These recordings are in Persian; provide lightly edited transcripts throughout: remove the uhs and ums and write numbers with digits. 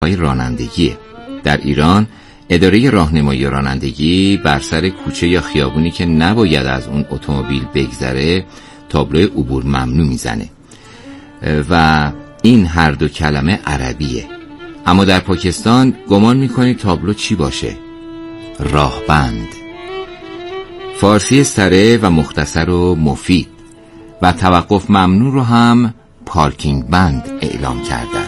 رانندگیه. در ایران اداره راهنمایی رانندگی بر سر کوچه یا خیابونی که نباید از اون اتومبیل بگذره تابلوی عبور ممنوع میزنه و این هر دو کلمه عربیه. اما در پاکستان گمان میکنید تابلو چی باشه؟ راهبند. فارسی سره و مختصر و مفید. و توقف ممنوع رو هم پارکینگ بند اعلام کردن.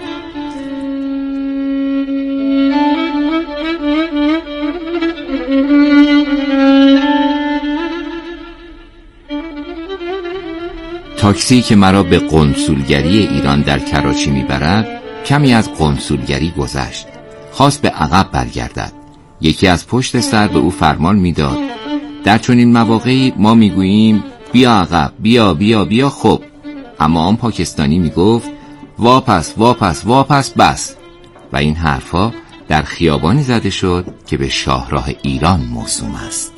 تاکسی که مرا به قنصولگری ایران در کراچی میبرد کمی از قنصولگری گذشت. خواست به عقب برگردد. یکی از پشت سر به او فرمان میداد. در چنین مواقعی ما میگوییم بیا عقب، بیا بیا بیا. خب اما آن پاکستانی میگفت واپس واپس واپس بس. و این حرفا در خیابانی زده شد که به شاهراه ایران موسوم است.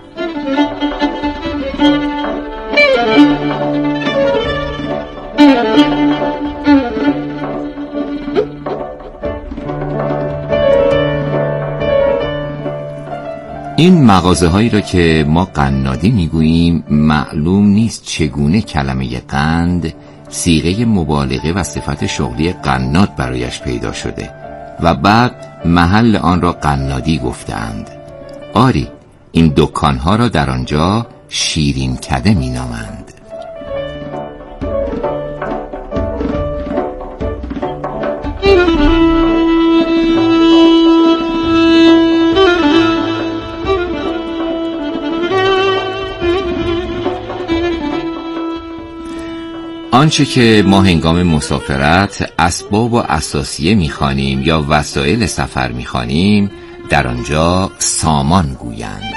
این مغازه هایی را که ما قنادی میگوییم معلوم نیست چگونه کلمه قند صیغه مبالغه و صفت شغلی قناد برایش پیدا شده و بعد محل آن را قنادی گفتند. آری، این دکانها را در آنجا شیرین کده می نامند. آنچه که ما هنگام مسافرت اسباب و اساسیه می‌خوانیم یا وسایل سفر می‌خوانیم در آنجا سامان گویند.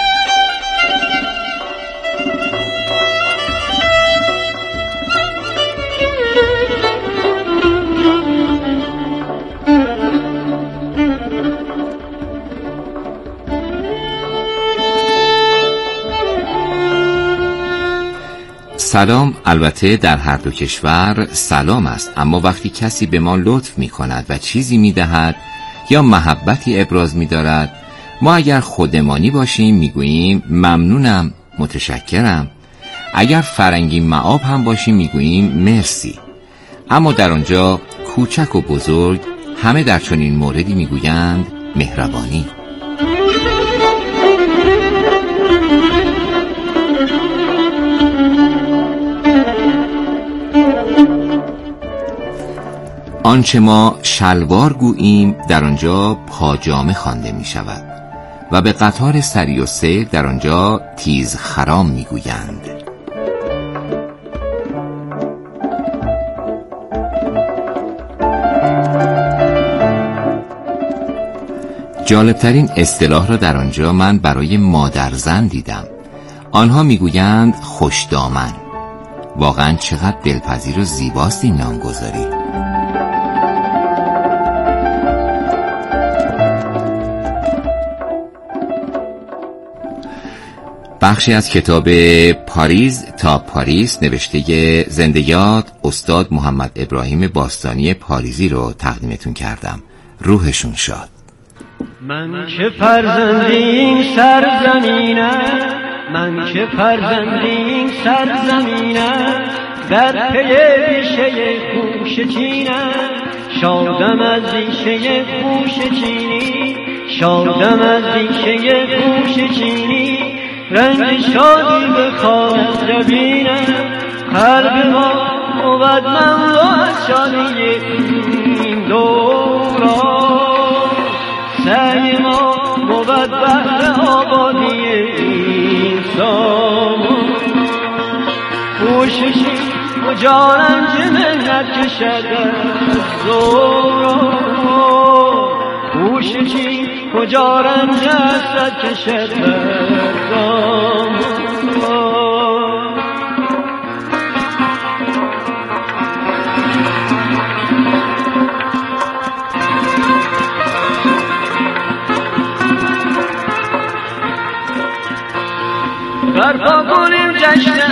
سلام البته در هر دو کشور سلام است، اما وقتی کسی به ما لطف می کند و چیزی می دهد یا محبتی ابراز می دارد، ما اگر خودمانی باشیم می گوییم ممنونم، متشکرم. اگر فرنگی معاب هم باشیم می گوییم مرسی. اما در آنجا کوچک و بزرگ همه در چنین موردی می گویند مهربانی. آنچه ما شلوار گوییم در آنجا پاجامه خوانده می شود و به قطار سری و سیر در آنجا تیز خرام می گویند. جالبترین اصطلاح را در آنجا من برای مادرزن دیدم. آنها می گویند خوشدامن. واقعا چقدر دلپذیر و زیباست این نامگذاری. بخشی از کتاب پاریس تا پاریس نوشته زنده یاد استاد محمد ابراهیم باستانی پاریزی رو تقدیمتون کردم. روحشون شاد. من که فرزند این سرزمینم، من که فرزند این سرزمینم، در پی ریشه خوش چینم، شادم از ریشه خوش چینی، شادم از ریشه خوش چینی، رنج شادی به خانه جبینم، قلب ما بود مملو از شادی این دوران، سعی ما بود بهر آبادی این سامان، کوششی کجا رنج مهنت کشد از دوران، کوششی کجا رنج حسرت کشد مردم. برپا کنیم جشن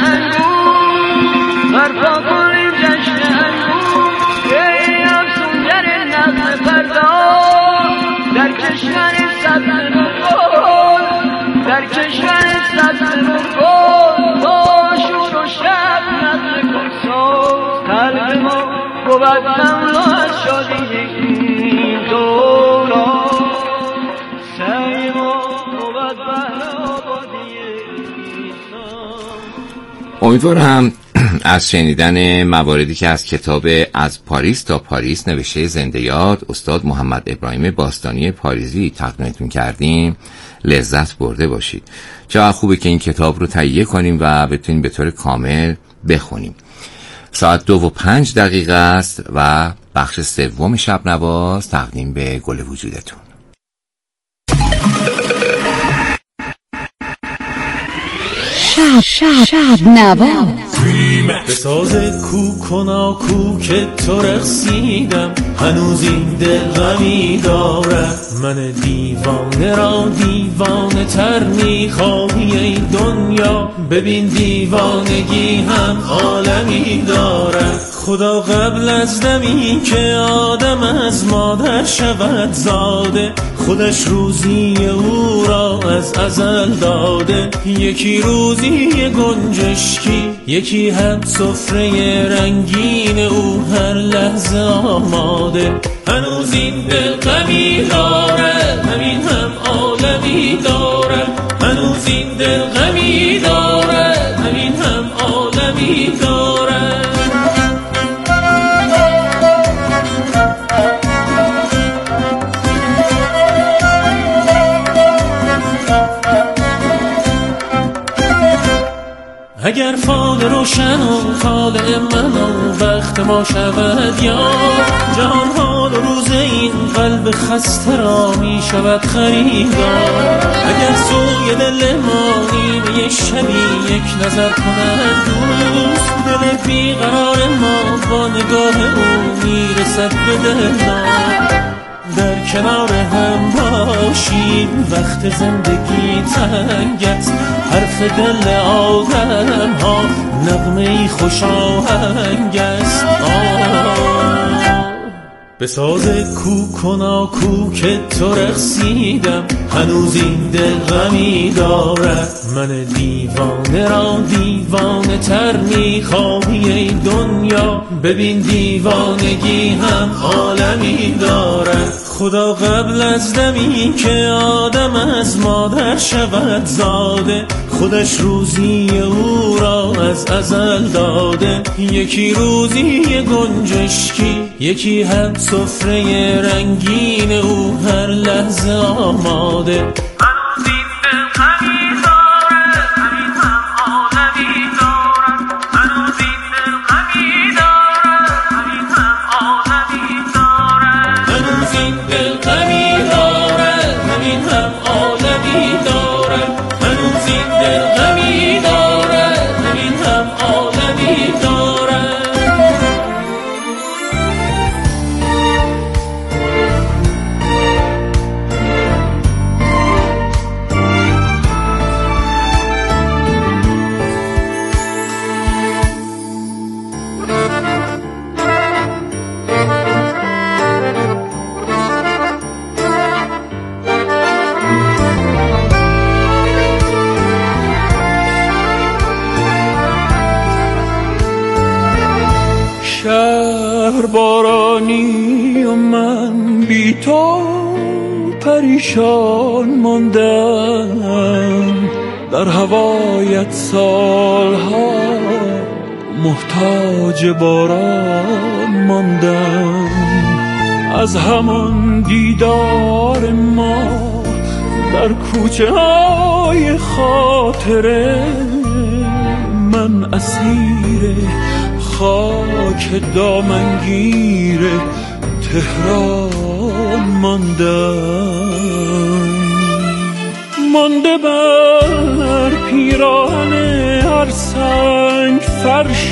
انگور، برپا کنیم جشن انگور، ای افسونگر نغمه امیدوارم از شنیدن مواردی که از کتاب از پاریس تا پاریس نوشته زنده یاد استاد محمد ابراهیم باستانی پاریزی تقدیمتون کردیم لذت برده باشید. چقدر خوبه که این کتاب رو تهیه کنیم و بتونیم به طور کامل بخونیم. ساعت 2:05 است و بخش سوم شب نواز تقدیم به گل وجودتون. شب نواز به ساز کوکنا کوک تو رقصیدم، هنوز این دل غمی دارد. من دیوانه را دیوانه تر میخواهی ای دنیا، ببین دیوانگی هم عالمی دارد. خدا قبل از دمی که آدم از مادر شود زاده، خودش روزی او را از ازل داده. یکی روزی گنجشکی، یکی هم سفره رنگین او هر لحظه آماده. هنوز این دل غمی داره، همین هم عالمی داره. هنوز این دل غمی داره، همین هم عالمی داره. اگر فال روشن و طالع من و وقت ما شود یار، جهان حال و روز این قلب خسته را می شود خریدار. اگر سوی دل ما نیمه شبی یک نظر کند دوست، دل بیقرار ما با نگاه او می رسد به دلدار. در کنار هم باشیم وقت زندگی تنگ است، حرف دل آدم ها نغمه خوش آهنگ است. به ساز کوکنا کوک تو رقصیدم، هنوز این دل غمی دارد. من دیوانه را دیوانه تر میخواهی ای دنیا، ببین دیوانگی هم عالمی دارد. خدا قبل از دمی که آدم از مادر شود زاده، خودش روزی او را از ازل داده. یکی روزی گنجشکی، یکی هم سفره رنگین او هر لحظه آماده. شهر بارانی و من بی تو پریشان ماندم، در هوایت سالها محتاج باران ماندم. از همان دیدار ما در کوچه های خاطره، من اسیر خاک دامنگیر تهران ماندم. مانده بر پیراهن هر سنگ فرش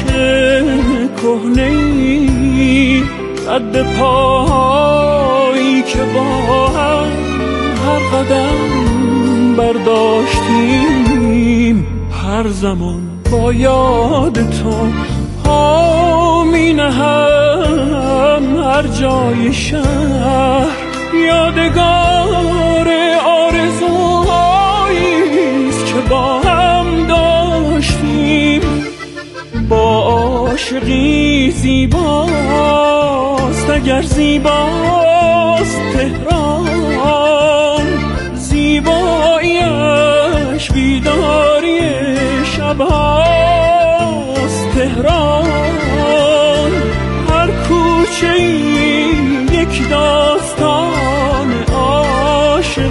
کهنه‌ای، رد پایی که با هم هر قدم برداشتیم، هر زمان با یاد تو پا می نهم. هر جای شهر یادگار آرزوهاییست که با هم داشتیم. با عاشقی زیباست اگر زیباست تهران، زیباییش بیداری شبها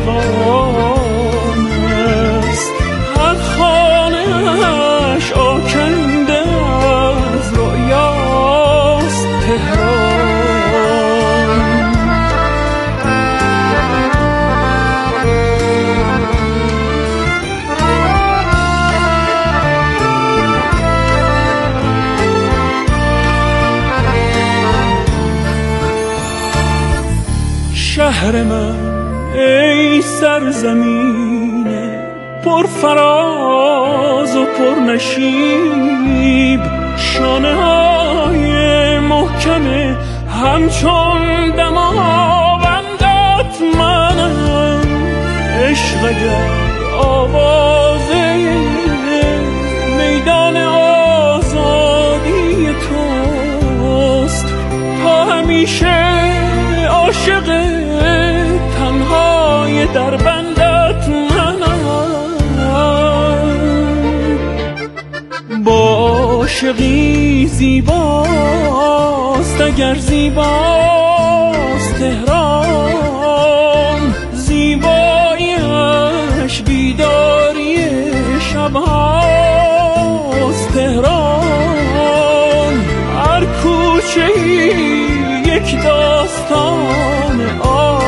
عاشقان است. هر خانه‌اش آکنده از رؤیاست تهران. شهر من ای سرزمین پر فراز و پر نشیب، شانه های محکم همچون دماوندت منم. عشق اگر آوازه میدان آزادی توست، تا همیشه عاشق تنهای در بندت منم. با عاشقی زیباست اگر زیباست تهران، زیباییش بیداری شبهاست تهران. هر کوچه‌ای یک داستان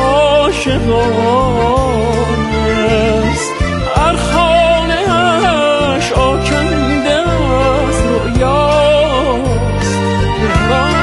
عاشقان است. هر خانه‌اش آکنده از رؤیاست تهران.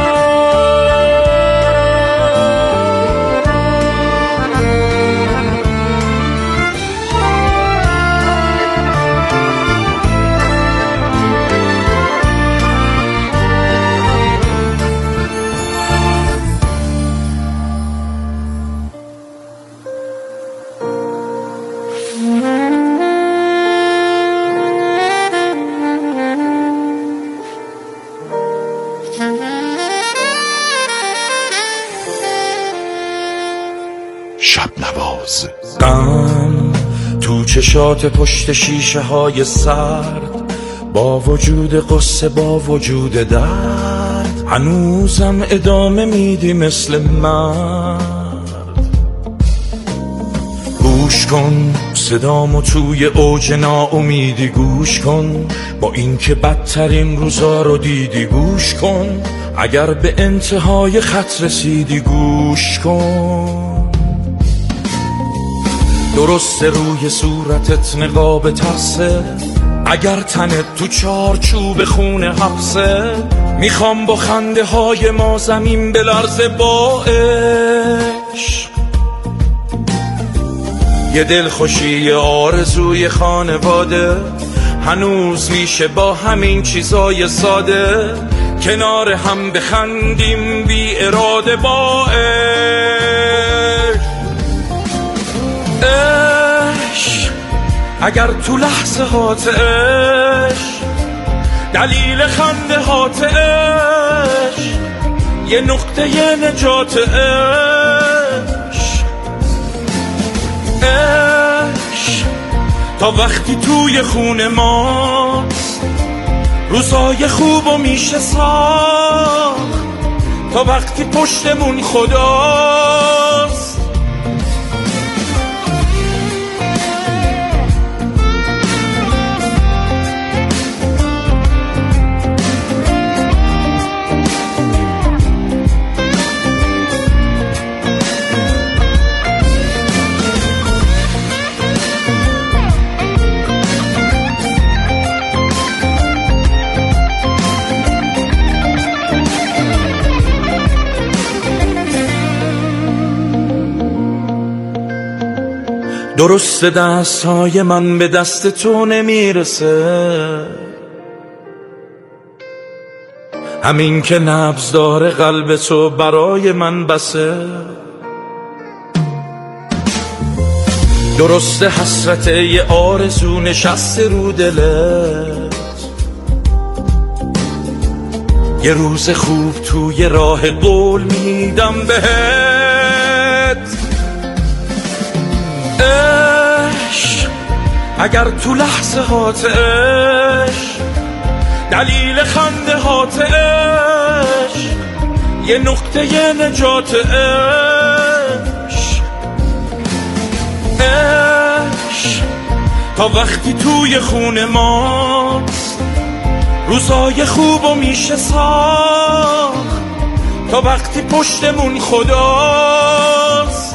شب نواز غم تو چشات پشت شیشه های سرد، با وجود قصه با وجود درد، هنوزم ادامه میدی مثل مرد. گوش کن صدامو توی اوج ناامیدی، گوش کن با اینکه بدترین روزا رو دیدی، گوش کن اگر به انتهای خط رسیدی، گوش کن. درست روی صورتت نقاب ترسه، اگر تنت تو چارچوب خونه حبسه، میخوام با خنده های ما زمین بلرزه با عشق. یه دلخوشی آرزوی خانواده، هنوز میشه با همین چیزای ساده کنار هم بخندیم بی اراده با عشق. اگر تو لحظه هات عشق دلیل خنده هات عشق، یه نقطه نجات عشق. عشق تا وقتی توی خونه ماست، روزای خوبو میشه ساخت، تا وقتی پشتمون خداست. درست دستهای من به دست تو نمیرسه، همین که نبض داره قلب تو برای من بسه. درست حسرت یه آرزو نشسته رو دلت، یه روز خوب توی راه قول میدم بهت. عشق اگر تو لحظه هات عشق دلیل خنده هات عشق، یه نقطه نجات عشق. تا وقتی توی خونه ما روزای خوبو میشه ساخت، تا وقتی پشتمون خداست.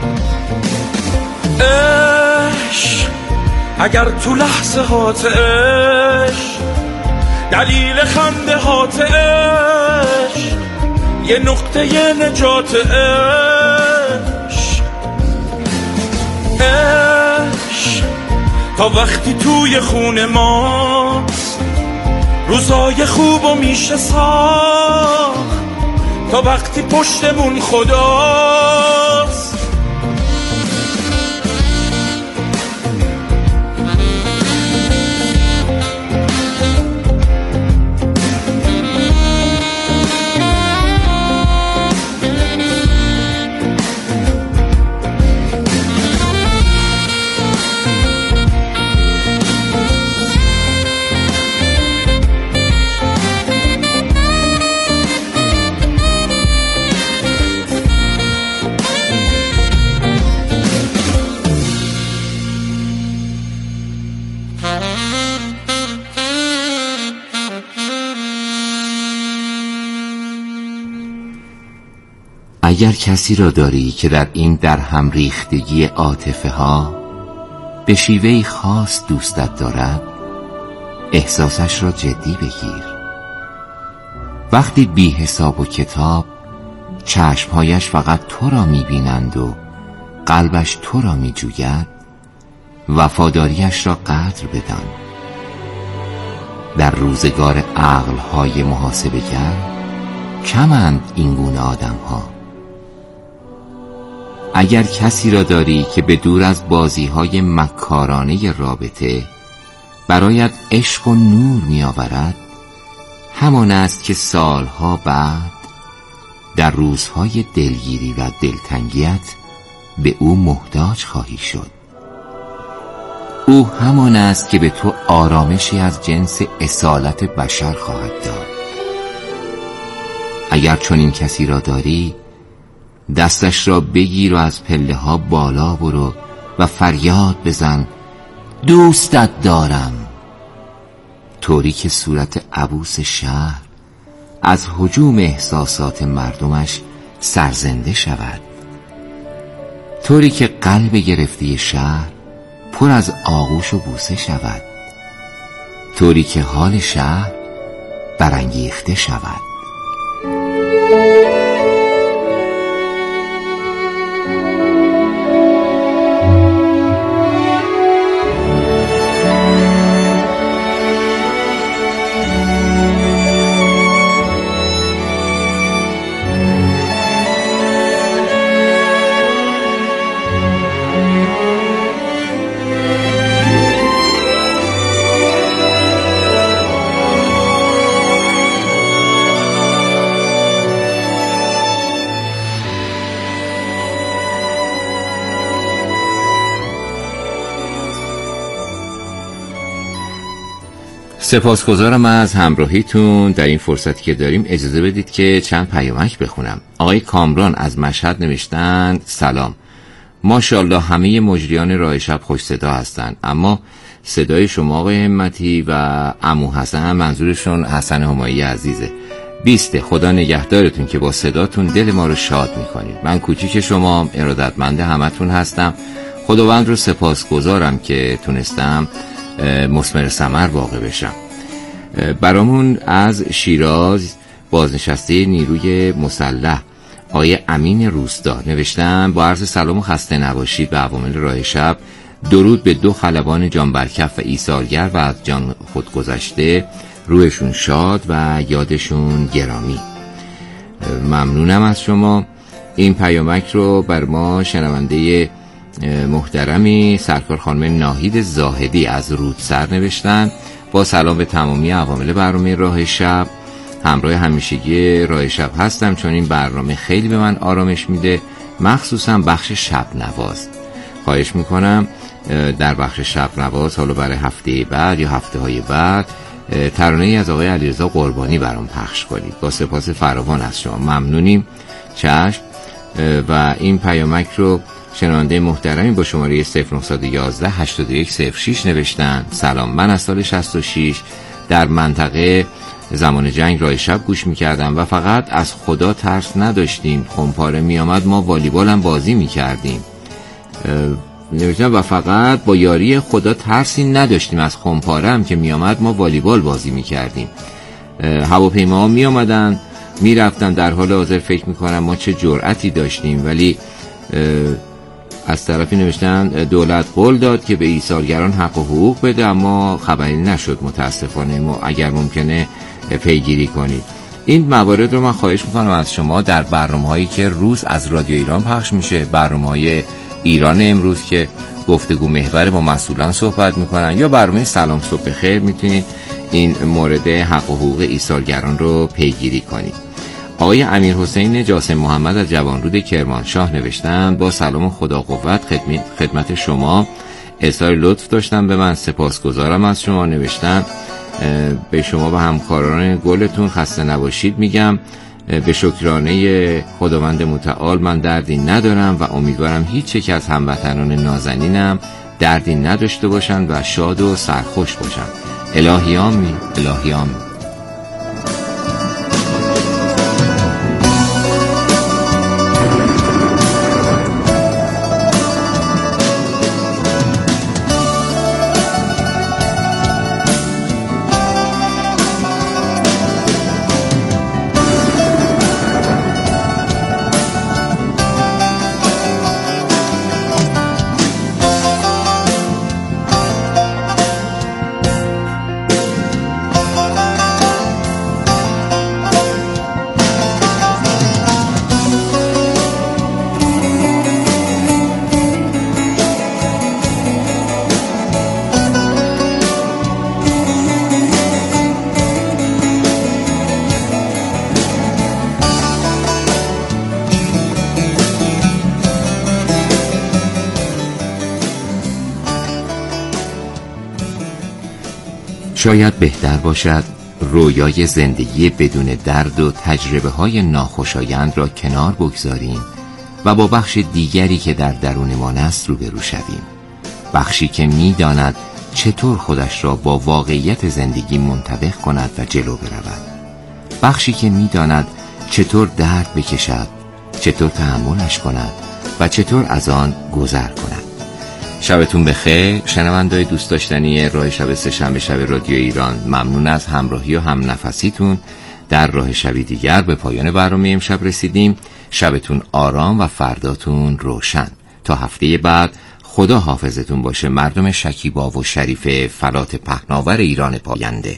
عشق اگر تو لحظه هات عشق دلیل خنده هات عشق یه نقطه نجات عشق. عشق تا وقتی توی خونه ما روزای خوبو میشه ساخت، تا وقتی پشتمون خداست. اگر کسی را داری که در این در هم ریختگی عاطفه ها به شیوهی خاص دوستت دارد، احساسش را جدی بگیر. وقتی بی حساب و کتاب چشمهایش فقط تو را می بینند و قلبش تو را می جوید، وفاداریش را قدر بدان. در روزگار عقلهای محاسبه‌گر کمند این گونه آدم ها. اگر کسی را داری که به دور از بازی‌های مکارانه رابطه برایت عشق و نور می آورد، همان است که سالها بعد در روزهای دلگیری و دلتنگیت به او محتاج خواهی شد. او همان است که به تو آرامشی از جنس اصالت بشر خواهد داد. اگر چنین کسی را داری، دستش را بگیر و از پله ها بالا برو و فریاد بزن دوستت دارم، طوری که صورت عبوس شهر از هجوم احساسات مردمش سرزنده شود، طوری که قلب گرفته شهر پر از آغوش و بوسه شود، طوری که حال شهر برانگیخته شود. سپاسگزارم از همراهیتون. در این فرصتی که داریم اجازه بدید که چند پیامک بخونم. آقای کامران از مشهد نوشتند سلام، ماشاءالله همه مجریان راه شب خوش صدا هستند، اما صدای شما آقای همتی و عمو حسن، منظورشون حسن همایی عزیزه، بیسته. خدا نگهدارتون که با صداتون دل ما رو شاد میکنید. من کوچیک شما ارادتمند همتون هستم. خداوند رو سپاسگزارم که تونستم مثمر ثمر واقع بشم. برامون از شیراز بازنشسته نیروی مسلح آقای امین روستا نوشتن با عرض سلام و خسته نباشید به عوامل راه شب. درود به دو خلبان جان برکف و ایثارگر و از جان خودگذشته، روحشون شاد و یادشون گرامی. ممنونم از شما. این پیامک رو بر ما شنونده محترمی سرکار خانم ناهید زاهدی از رودسر نوشتن با سلام به تمامی عوامل برنامه راه شب. همراه همیشگی راه شب هستم چون این برنامه خیلی به من آرامش میده، مخصوصا بخش شب نواز. خواهش میکنم در بخش شب نواز حالا برای هفته بعد یا هفته های بعد ترانه‌ای از آقای علیرضا قربانی برام پخش کنید. با سپاس فراوان از شما. ممنونیم. چشم. و این پیامک رو شنونده محترمی با شماره 0911 8106 نوشتن: سلام، من از سال 66 در منطقه زمان جنگ راه شب گوش میکردم و فقط از خدا ترس نداشتیم. خمپاره میامد ما والیبال هم بازی میکردیم. نوشتم و فقط با یاری خدا ترسی نداشتیم از خمپاره هم که میامد ما والیبال بازی میکردیم. هواپیما ها میامدن میرفتن. در حال حاضر فکر میکنم ما چه جرأتی داشتیم. ولی از طرفی نوشتن دولت قول داد که به ایثارگران حق و حقوق بده، اما خبری نشد متاسفانه. اگر ممکنه پیگیری کنید. این موارد رو من خواهش میکنم از شما در برنامه‌هایی که روز از رادیو ایران پخش میشه، برنامه‌های ایران امروز که گفتگو محور با مسئولان صحبت میکنن، یا برنامه سلام صبح بخیر، میتونید این مورد حق و حقوق ایثارگران رو پیگیری کنید. آقای امیرحسین جاسم محمد از جوانرود کرمانشاه نوشتن: با سلام و خدا قوت خدمت شما، اظهار لطف داشتم به من، سپاسگزارم از شما. نوشتن به شما و همکاران گلتون خسته نباشید میگم. به شکرانه خداوند متعال من دردی ندارم و امیدوارم هیچ یک از هموطنان نازنینم دردی نداشته باشند و شاد و سرخوش باشند. الهی آمین، الهی آمین. شاید بهتر باشد رویای زندگی بدون درد و تجربه های ناخوشایند را کنار بگذاریم و با بخش دیگری که در درونمان است روبرو شویم. بخشی که می‌داند چطور خودش را با واقعیت زندگی منطبق کند و جلو برود. بخشی که می‌داند چطور درد بکشد، چطور تحملش کند و چطور از آن گذر کند. شبتون بخیر شنونده‌های دوست داشتنی راه شب سه‌شنبه شب رادیو ایران. ممنون از همراهی و همنفسیتون. در راه شبی دیگر به پایان برنامه امشب رسیدیم. شبتون آرام و فرداتون روشن. تا هفته بعد خدا حافظتون باشه مردم شکیبا و شریف فلات پهناور ایران پاینده.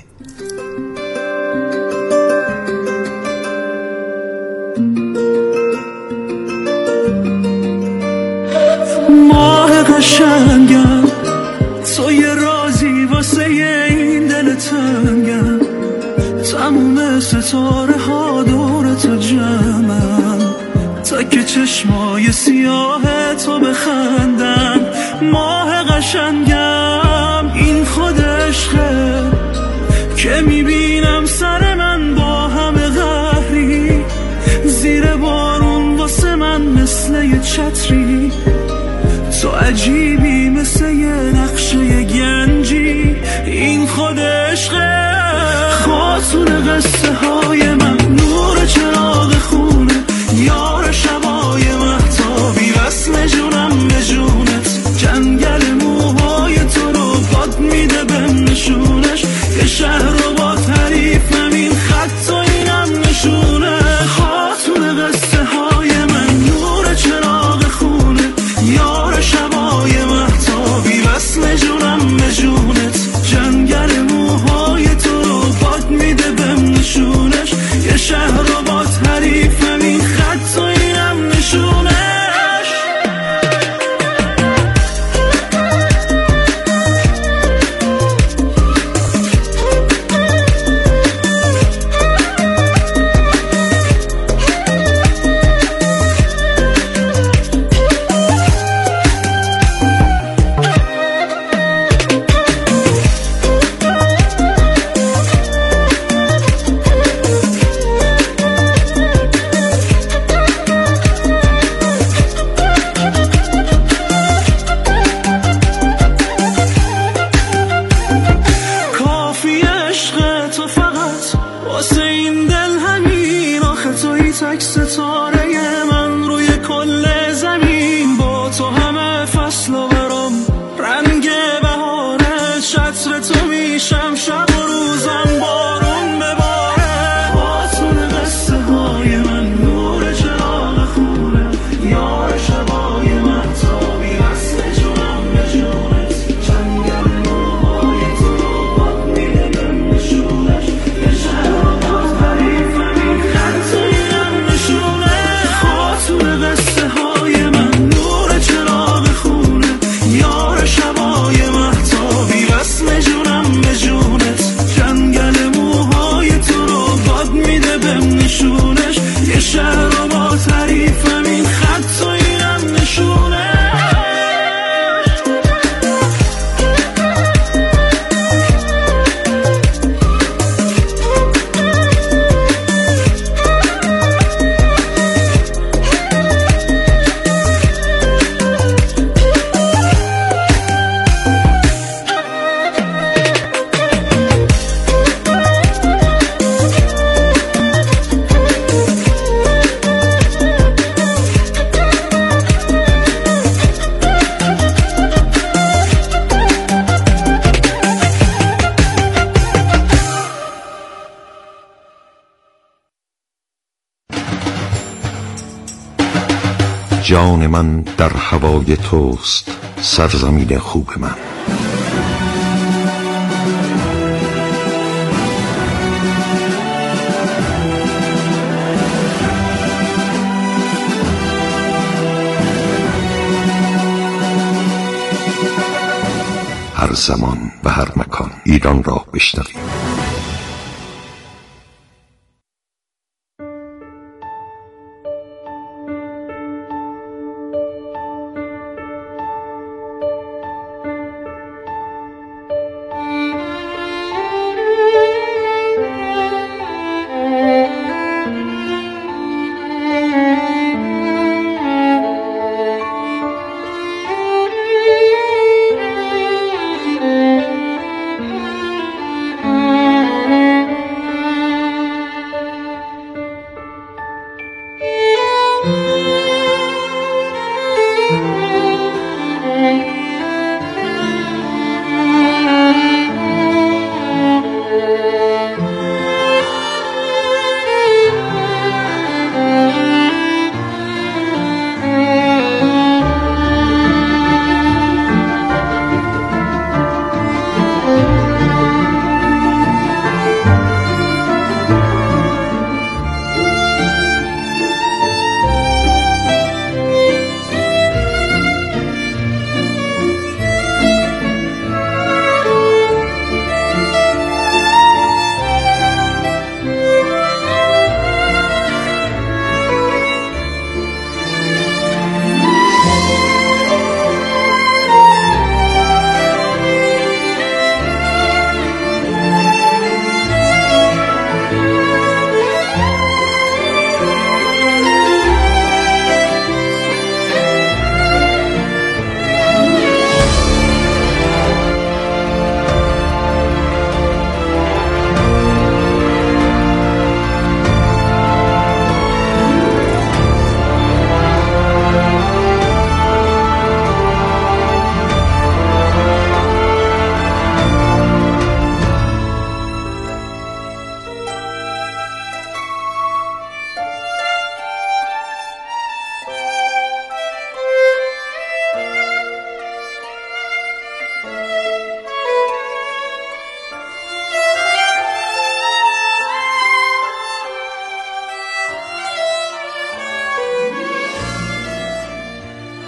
ماه قشنگم تو یه رازی واسه این دل تنگم، تموم ستاره ها دور تو جمعم تا که چشمای سیاه تو بخندن. ماه قشنگم این خود عشقه که میبینم سر من با همه قهری، زیر بارون واسه من مثل یه چتری، تو عجیبی مثل یه نقشه گنجی. این خود عشقه خاتون قصه های من، نور چراغ خونه، یار شبای مهتابی، وصل جونم به جونت، جنگل موهای تو رو باد میده به نشونش، یه شهر رو با تعریف همین خط و اینم نشونه. خاتون قصه های من، نور چراغ خونه، یار شبای مهتابی، وصل جونم به جونت، جنگل موهای تو رو باد میده به نشونش، یه جان من در هوای توست سرزمین خوب من. هر زمان و هر مکان ایران را بشنوید.